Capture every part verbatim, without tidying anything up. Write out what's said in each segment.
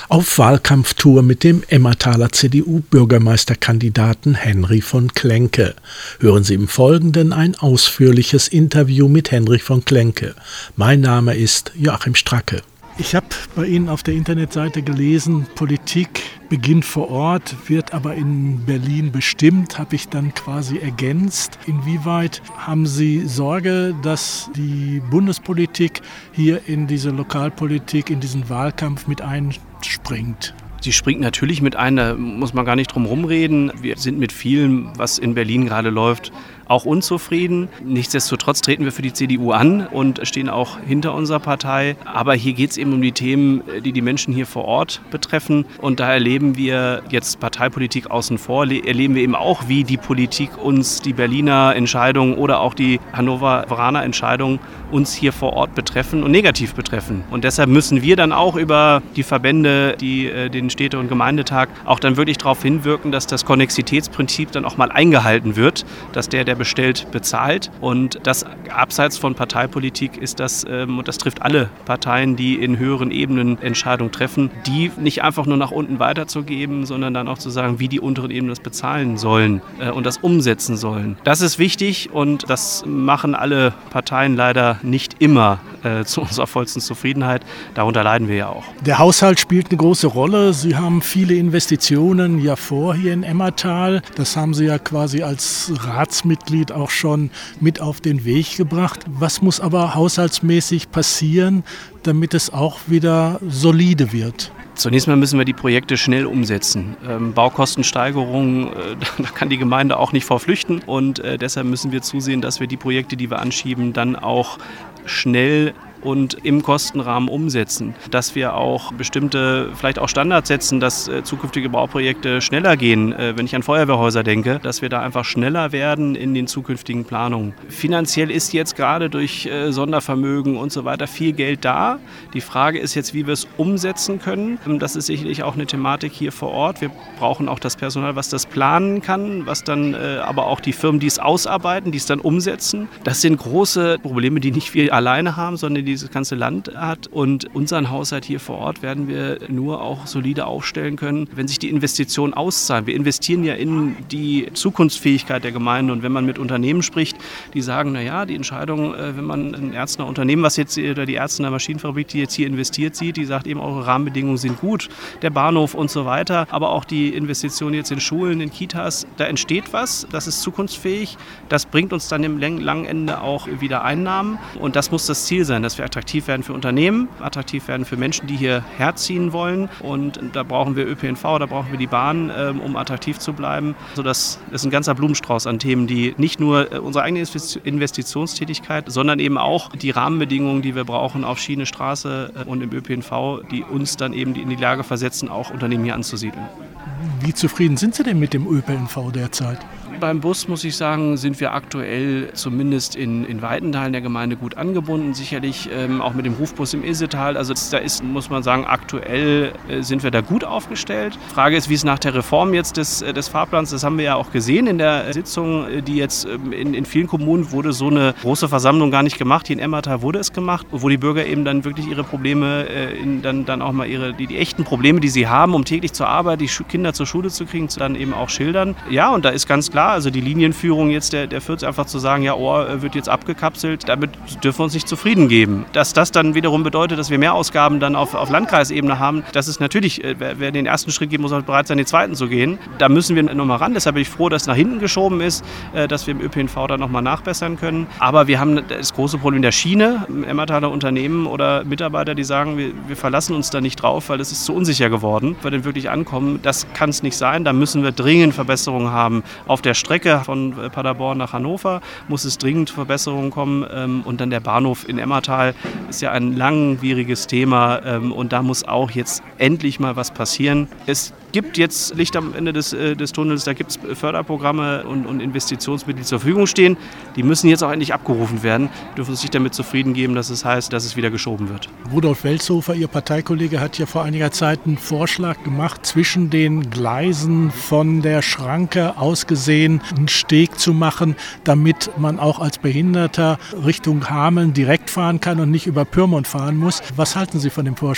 Auf Wahlkampftour mit dem Emmertaler C D U-Bürgermeisterkandidaten Henry von Klenke. Hören Sie im Folgenden ein ausführliches Interview mit Henry von Klenke. Mein Name ist Joachim Stracke. Ich habe bei Ihnen auf der Internetseite gelesen, Politik beginnt vor Ort, wird aber in Berlin bestimmt, habe ich dann quasi ergänzt. Inwieweit haben Sie Sorge, dass die Bundespolitik hier in diese Lokalpolitik, in diesen Wahlkampf mit einspringt? Sie springt natürlich mit ein, da muss man gar nicht drum rumreden. Wir sind mit vielem, was in Berlin gerade läuft, auch unzufrieden. Nichtsdestotrotz treten wir für die C D U an und stehen auch hinter unserer Partei. Aber hier geht es eben um die Themen, die die Menschen hier vor Ort betreffen. Und da erleben wir jetzt Parteipolitik außen vor, erleben wir eben auch, wie die Politik uns die Berliner Entscheidungen oder auch die Hannoveraner Entscheidungen uns hier vor Ort betreffen und negativ betreffen. Und deshalb müssen wir dann auch über die Verbände, die den Städte- und Gemeindetag auch dann wirklich darauf hinwirken, dass das Konnexitätsprinzip dann auch mal eingehalten wird, dass der, der bestellt, bezahlt. Und das abseits von Parteipolitik ist das, ähm, und das trifft alle Parteien, die in höheren Ebenen Entscheidungen treffen, die nicht einfach nur nach unten weiterzugeben, sondern dann auch zu sagen, wie die unteren Ebenen das bezahlen sollen äh, und das umsetzen sollen. Das ist wichtig und das machen alle Parteien leider nicht immer äh, zu unserer vollsten Zufriedenheit. Darunter leiden wir ja auch. Der Haushalt spielt eine große Rolle. Sie haben viele Investitionen ja vor hier in Emmertal. Das haben Sie ja quasi als Ratsmitglied auch schon mit auf den Weg gebracht. Was muss aber haushaltsmäßig passieren, damit es auch wieder solide wird? Zunächst mal müssen wir die Projekte schnell umsetzen. Ähm, Baukostensteigerungen, äh, da kann die Gemeinde auch nicht vor flüchten. Und äh, deshalb müssen wir zusehen, dass wir die Projekte, die wir anschieben, dann auch schnell und im Kostenrahmen umsetzen. Dass wir auch bestimmte, vielleicht auch Standards setzen, dass äh, zukünftige Bauprojekte schneller gehen, äh, wenn ich an Feuerwehrhäuser denke, dass wir da einfach schneller werden in den zukünftigen Planungen. Finanziell ist jetzt gerade durch äh, Sondervermögen und so weiter viel Geld da. Die Frage ist jetzt, wie wir es umsetzen können. Das ist sicherlich auch eine Thematik hier vor Ort. Wir brauchen auch das Personal, was das planen kann, was dann äh, aber auch die Firmen, die es ausarbeiten, die es dann umsetzen. Das sind große Probleme, die nicht wir alleine haben, sondern die dieses ganze Land hat. Und unseren Haushalt hier vor Ort werden wir nur auch solide aufstellen können, wenn sich die Investitionen auszahlen. Wir investieren ja in die Zukunftsfähigkeit der Gemeinde. Und wenn man mit Unternehmen spricht, die sagen, naja, die Entscheidung, wenn man ein Erzner Unternehmen, was jetzt, oder die Erzner Maschinenfabrik, die jetzt hier investiert sieht, die sagt eben, eure Rahmenbedingungen sind gut, der Bahnhof und so weiter, aber auch die Investitionen jetzt in Schulen, in Kitas, da entsteht was, das ist zukunftsfähig, das bringt uns dann im langen Ende auch wieder Einnahmen. Und das muss das Ziel sein, dass wir attraktiv werden für Unternehmen, attraktiv werden für Menschen, die hier herziehen wollen. Und da brauchen wir Ö P N V, da brauchen wir die Bahn, um attraktiv zu bleiben. Also das ist ein ganzer Blumenstrauß an Themen, die nicht nur unsere eigene Investitionstätigkeit, sondern eben auch die Rahmenbedingungen, die wir brauchen auf Schiene, Straße und im Ö P N V, die uns dann eben in die Lage versetzen, auch Unternehmen hier anzusiedeln. Wie zufrieden sind Sie denn mit dem Ö P N V derzeit? Beim Bus, muss ich sagen, sind wir aktuell zumindest in, in weiten Teilen der Gemeinde gut angebunden. Sicherlich ähm, auch mit dem Rufbus im Isetal. Also da ist, muss man sagen, aktuell äh, sind wir da gut aufgestellt. Die Frage ist, wie es nach der Reform jetzt des, des Fahrplans, das haben wir ja auch gesehen in der Sitzung, die jetzt ähm, in, in vielen Kommunen wurde so eine große Versammlung gar nicht gemacht. Hier in Emmertal wurde es gemacht, wo die Bürger eben dann wirklich ihre Probleme, äh, in, dann, dann auch mal ihre, die, die echten Probleme, die sie haben, um täglich zur Arbeit, die Schu- Kinder zur Schule zu kriegen, dann eben auch schildern. Ja, und da ist ganz klar, also die Linienführung jetzt der, der Fürth einfach zu sagen, ja, Ohr wird jetzt abgekapselt, damit dürfen wir uns nicht zufrieden geben. Dass das dann wiederum bedeutet, dass wir mehr Ausgaben dann auf, auf Landkreisebene haben, das ist natürlich, wer, wer den ersten Schritt geht, muss auch bereit sein, den zweiten zu gehen. Da müssen wir nochmal ran, deshalb bin ich froh, dass es nach hinten geschoben ist, dass wir im Ö P N V dann nochmal nachbessern können. Aber wir haben das große Problem der Schiene, Emmertaler Unternehmen oder Mitarbeiter, die sagen, wir, wir verlassen uns da nicht drauf, weil es ist zu unsicher geworden, weil wir denn wirklich ankommen. Das kann es nicht sein, da müssen wir dringend Verbesserungen haben auf der Strecke. Von Paderborn nach Hannover muss es dringend Verbesserungen kommen. Und dann der Bahnhof in Emmertal ist ja ein langwieriges Thema. Und da muss auch jetzt endlich mal was passieren. Es gibt jetzt Licht am Ende des, des Tunnels, da gibt es Förderprogramme und, und Investitionsmittel, die zur Verfügung stehen. Die müssen jetzt auch endlich abgerufen werden. Wir dürfen uns nicht damit zufrieden geben, dass es heißt, dass es wieder geschoben wird. Rudolf Welzhofer, Ihr Parteikollege, hat ja vor einiger Zeit einen Vorschlag gemacht, zwischen den Gleisen von der Schranke aus gesehen einen Steg zu machen, damit man auch als Behinderter Richtung Hameln direkt fahren kann und nicht über Pyrmont fahren muss. Was halten Sie von dem Vorschlag?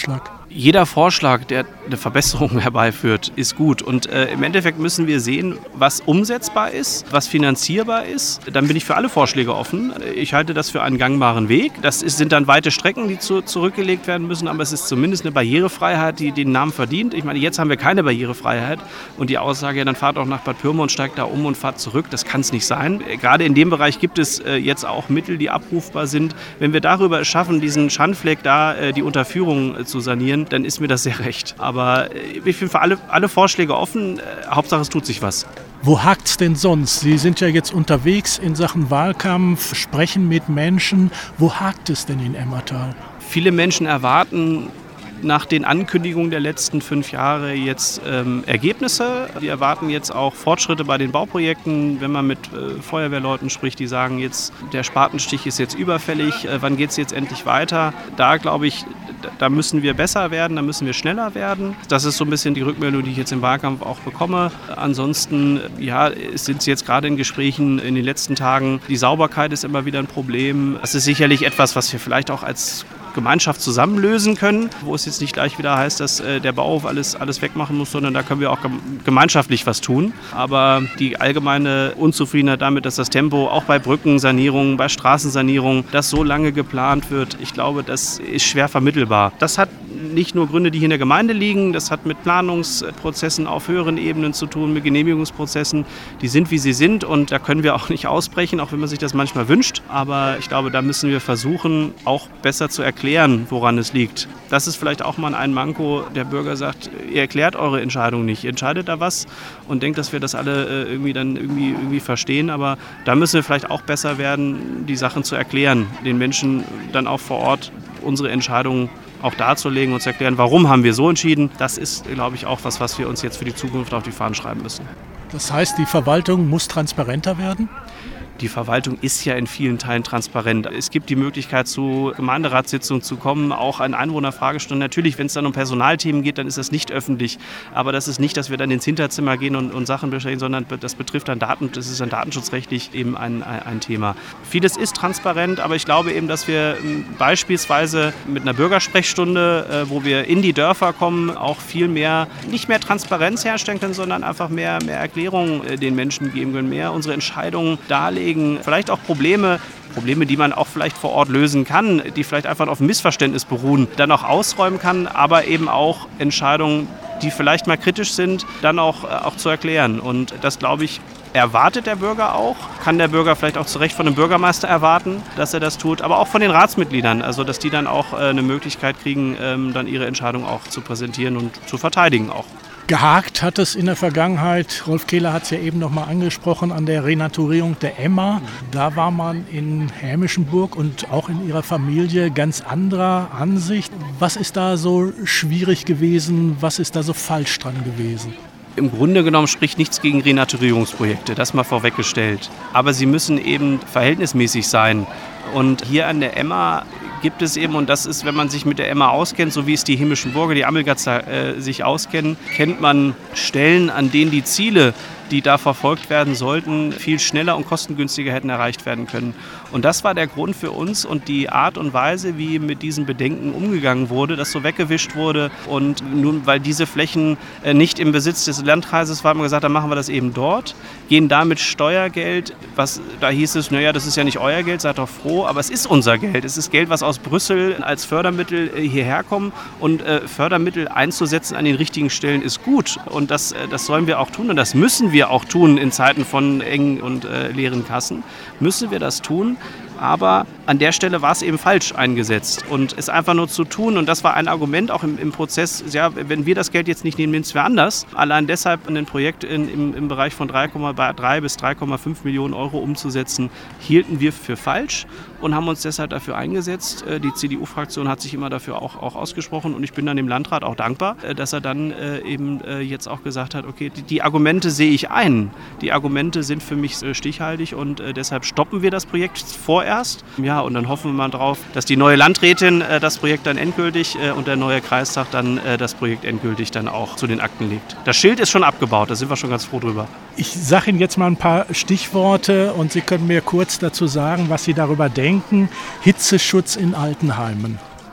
Jeder Vorschlag, der eine Verbesserung herbeiführt, ist gut. Und äh, im Endeffekt müssen wir sehen, was umsetzbar ist, was finanzierbar ist. Dann bin ich für alle Vorschläge offen. Ich halte das für einen gangbaren Weg. Das ist, sind dann weite Strecken, die zu, zurückgelegt werden müssen, aber es ist zumindest eine Barrierefreiheit, die den Namen verdient. Ich meine, jetzt haben wir keine Barrierefreiheit und die Aussage, ja, dann fahrt auch nach Bad Pyrmont, steigt da um und fahrt zurück, das kann es nicht sein. Gerade in dem Bereich gibt es äh, jetzt auch Mittel, die abrufbar sind. Wenn wir darüber es schaffen, diesen Schandfleck da, äh, die Unterführung äh, zu sanieren, dann ist mir das sehr recht. Aber ich bin für alle, alle Vorschläge offen. Hauptsache, es tut sich was. Wo hakt's denn sonst? Sie sind ja jetzt unterwegs in Sachen Wahlkampf, sprechen mit Menschen. Wo hakt es denn in Emmertal? Viele Menschen erwarten nach den Ankündigungen der letzten fünf Jahre jetzt ähm, Ergebnisse. Wir erwarten jetzt auch Fortschritte bei den Bauprojekten. Wenn man mit äh, Feuerwehrleuten spricht, die sagen jetzt, der Spatenstich ist jetzt überfällig, äh, wann geht es jetzt endlich weiter? Da glaube ich, da müssen wir besser werden, da müssen wir schneller werden. Das ist so ein bisschen die Rückmeldung, die ich jetzt im Wahlkampf auch bekomme. Ansonsten, ja, sind Sie jetzt gerade in Gesprächen in den letzten Tagen. Die Sauberkeit ist immer wieder ein Problem. Das ist sicherlich etwas, was wir vielleicht auch als Gemeinschaft zusammenlösen können, wo es jetzt nicht gleich wieder heißt, dass äh, der Bauhof alles, alles wegmachen muss, sondern da können wir auch gem- gemeinschaftlich was tun. Aber die allgemeine Unzufriedenheit damit, dass das Tempo auch bei Brückensanierungen, bei Straßensanierungen, das so lange geplant wird, ich glaube, das ist schwer vermittelbar. Das hat nicht nur Gründe, die hier in der Gemeinde liegen, das hat mit Planungsprozessen auf höheren Ebenen zu tun, mit Genehmigungsprozessen, die sind, wie sie sind und da können wir auch nicht ausbrechen, auch wenn man sich das manchmal wünscht. Aber ich glaube, da müssen wir versuchen, auch besser zu erklären, woran es liegt. Das ist vielleicht auch mal ein Manko. Der Bürger sagt, ihr erklärt eure Entscheidung nicht, ihr entscheidet da was und denkt, dass wir das alle äh, irgendwie dann irgendwie, irgendwie verstehen, aber da müssen wir vielleicht auch besser werden, die Sachen zu erklären, den Menschen dann auch vor Ort unsere Entscheidungen auch darzulegen und zu erklären, warum haben wir so entschieden. Das ist, glaube ich, auch was, was wir uns jetzt für die Zukunft auf die Fahnen schreiben müssen. Das heißt, die Verwaltung muss transparenter werden? Die Verwaltung ist ja in vielen Teilen transparent. Es gibt die Möglichkeit, zu Gemeinderatssitzungen zu kommen, auch an Einwohnerfragestunden. Natürlich, wenn es dann um Personalthemen geht, dann ist das nicht öffentlich. Aber das ist nicht, dass wir dann ins Hinterzimmer gehen und, und Sachen besprechen, sondern das betrifft dann Daten, das ist dann datenschutzrechtlich eben ein, ein, ein Thema. Vieles ist transparent, aber ich glaube eben, dass wir beispielsweise mit einer Bürgersprechstunde, wo wir in die Dörfer kommen, auch viel mehr, nicht mehr Transparenz herstellen können, sondern einfach mehr, mehr Erklärungen den Menschen geben können, mehr unsere Entscheidungen darlegen. Vielleicht auch Probleme, Probleme, die man auch vielleicht vor Ort lösen kann, die vielleicht einfach auf Missverständnis beruhen, dann auch ausräumen kann, aber eben auch Entscheidungen, die vielleicht mal kritisch sind, dann auch, auch zu erklären. Und das, glaube ich, erwartet der Bürger auch, kann der Bürger vielleicht auch zu Recht von dem Bürgermeister erwarten, dass er das tut, aber auch von den Ratsmitgliedern, also dass die dann auch eine Möglichkeit kriegen, dann ihre Entscheidung auch zu präsentieren und zu verteidigen auch. Gehakt hat es in der Vergangenheit, Rolf Kehler hat es ja eben noch mal angesprochen, an der Renaturierung der Emma. Da war man in Hämischenburg und auch in ihrer Familie ganz anderer Ansicht. Was ist da so schwierig gewesen? Was ist da so falsch dran gewesen? Im Grunde genommen spricht nichts gegen Renaturierungsprojekte, das mal vorweggestellt. Aber sie müssen eben verhältnismäßig sein. Und hier an der Emma gibt es eben, und das ist, wenn man sich mit der Emma auskennt, so wie es die Himmlischen Burger, die Ammelgatzer äh, sich auskennen, kennt man Stellen, an denen die Ziele, die da verfolgt werden sollten, viel schneller und kostengünstiger hätten erreicht werden können. Und das war der Grund für uns und die Art und Weise, wie mit diesen Bedenken umgegangen wurde, dass so weggewischt wurde. Und nun, weil diese Flächen nicht im Besitz des Landkreises waren, haben wir gesagt, dann machen wir das eben dort, gehen damit Steuergeld, was da hieß es, naja, das ist ja nicht euer Geld, seid doch froh, aber es ist unser Geld. Es ist Geld, was aus Brüssel als Fördermittel hierher kommt und äh, Fördermittel einzusetzen an den richtigen Stellen ist gut. Und das, das sollen wir auch tun und das müssen wir auch tun in Zeiten von engen und äh, leeren Kassen, müssen wir das tun. Aber an der Stelle war es eben falsch eingesetzt und es einfach nur zu tun. Und das war ein Argument auch im, im Prozess, ja, wenn wir das Geld jetzt nicht nehmen, nehmen es wer anders. Allein deshalb ein Projekt in, im, im Bereich von drei Komma drei bis drei Komma fünf Millionen Euro umzusetzen, hielten wir für falsch und haben uns deshalb dafür eingesetzt. Die C D U-Fraktion hat sich immer dafür auch, auch ausgesprochen und ich bin dann dem Landrat auch dankbar, dass er dann äh, eben äh, jetzt auch gesagt hat, okay, die, die Argumente sehe ich ein. Die Argumente sind für mich äh, stichhaltig und äh, deshalb stoppen wir das Projekt vorerst. Ja, und dann hoffen wir mal drauf, dass die neue Landrätin äh, das Projekt dann endgültig äh, und der neue Kreistag dann äh, das Projekt endgültig dann auch zu den Akten legt. Das Schild ist schon abgebaut, da sind wir schon ganz froh drüber. Ich sage Ihnen jetzt mal ein paar Stichworte und Sie können mir kurz dazu sagen, was Sie darüber denken. Hitzeschutz in Altenheimen.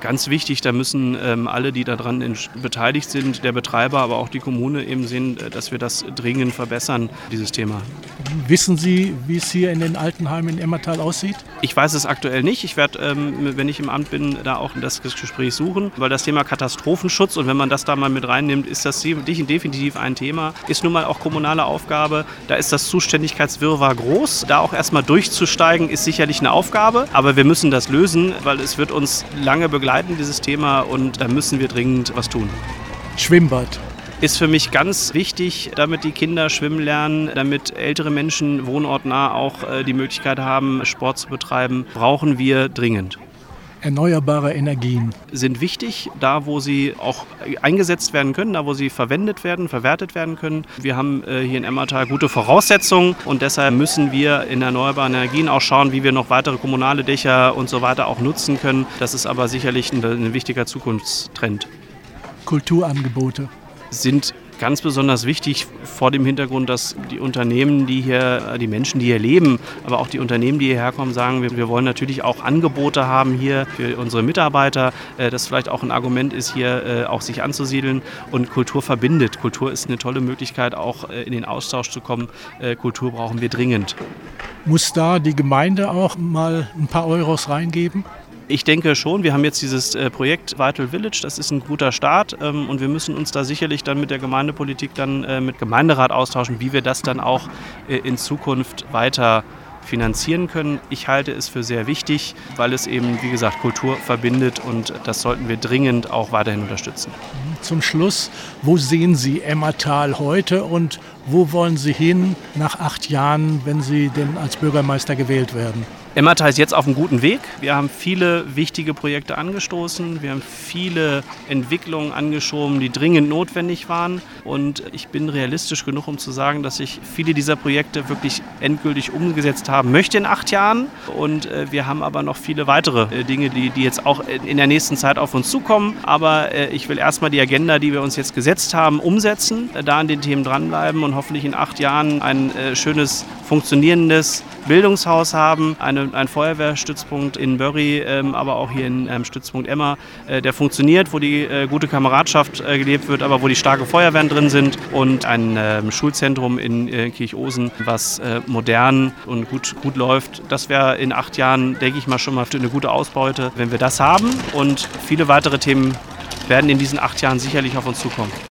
ganz wichtig, da müssen ähm, alle, die daran in, beteiligt sind, der Betreiber, aber auch die Kommune eben sehen, dass wir das dringend verbessern, dieses Thema. Wissen Sie, wie es hier in den Altenheimen in Emmertal aussieht? Ich weiß es aktuell nicht. Ich werde, ähm, wenn ich im Amt bin, da auch das Gespräch suchen, weil das Thema Katastrophenschutz, und wenn man das da mal mit reinnimmt, ist das definitiv ein Thema. Ist nun mal auch kommunale Aufgabe. Da ist das Zuständigkeitswirrwarr groß. Da auch erstmal durchzusteigen, ist sicherlich eine Aufgabe. Aber wir müssen das lösen, weil es wird uns lange begleiten, dieses Thema, und da müssen wir dringend was tun. Schwimmbad. Ist für mich ganz wichtig, damit die Kinder schwimmen lernen, damit ältere Menschen wohnortnah auch äh, die Möglichkeit haben, Sport zu betreiben, brauchen wir dringend. Erneuerbare Energien Sind wichtig, da wo sie auch eingesetzt werden können, da wo sie verwendet werden, verwertet werden können. Wir haben äh, hier in Emmertal gute Voraussetzungen, und deshalb müssen wir in erneuerbaren Energien auch schauen, wie wir noch weitere kommunale Dächer und so weiter auch nutzen können. Das ist aber sicherlich ein, ein wichtiger Zukunftstrend. Kulturangebote Sind ganz besonders wichtig vor dem Hintergrund, dass die Unternehmen, die hier, die Menschen, die hier leben, aber auch die Unternehmen, die hierher kommen, sagen, wir, wir wollen natürlich auch Angebote haben hier für unsere Mitarbeiter, äh, das vielleicht auch ein Argument ist, hier äh, auch sich anzusiedeln, und Kultur verbindet. Kultur ist eine tolle Möglichkeit, auch äh, in den Austausch zu kommen. Äh, Kultur brauchen wir dringend. Muss da die Gemeinde auch mal ein paar Euros reingeben? Ich denke schon, wir haben jetzt dieses äh, Projekt Vital Village, das ist ein guter Start, ähm, und wir müssen uns da sicherlich dann mit der Gemeindepolitik, dann äh, mit Gemeinderat austauschen, wie wir das dann auch äh, in Zukunft weiter finanzieren können. Ich halte es für sehr wichtig, weil es eben, wie gesagt, Kultur verbindet, und das sollten wir dringend auch weiterhin unterstützen. Zum Schluss, wo sehen Sie Emmertal heute und wo wollen Sie hin nach acht Jahren, wenn Sie denn als Bürgermeister gewählt werden? Emmertal ist jetzt auf einem guten Weg. Wir haben viele wichtige Projekte angestoßen. Wir haben viele Entwicklungen angeschoben, die dringend notwendig waren. Und ich bin realistisch genug, um zu sagen, dass ich viele dieser Projekte wirklich endgültig umgesetzt haben möchte in acht Jahren. Und äh, wir haben aber noch viele weitere äh, Dinge, die, die jetzt auch in der nächsten Zeit auf uns zukommen. Aber äh, ich will erstmal die Agenda, die wir uns jetzt gesetzt haben, umsetzen, äh, da an den Themen dranbleiben und hoffentlich in acht Jahren ein äh, schönes, funktionierendes Bildungshaus haben, eine, ein Feuerwehrstützpunkt in Börry, ähm, aber auch hier in ähm, Stützpunkt Emmer, äh, der funktioniert, wo die äh, gute Kameradschaft äh, gelebt wird, aber wo die starke Feuerwehren drin sind, und ein äh, Schulzentrum in äh, Kirchosen, was äh, modern und gut, gut läuft. Das wäre in acht Jahren, denke ich mal, schon mal eine gute Ausbeute, wenn wir das haben, und viele weitere Themen werden in diesen acht Jahren sicherlich auf uns zukommen.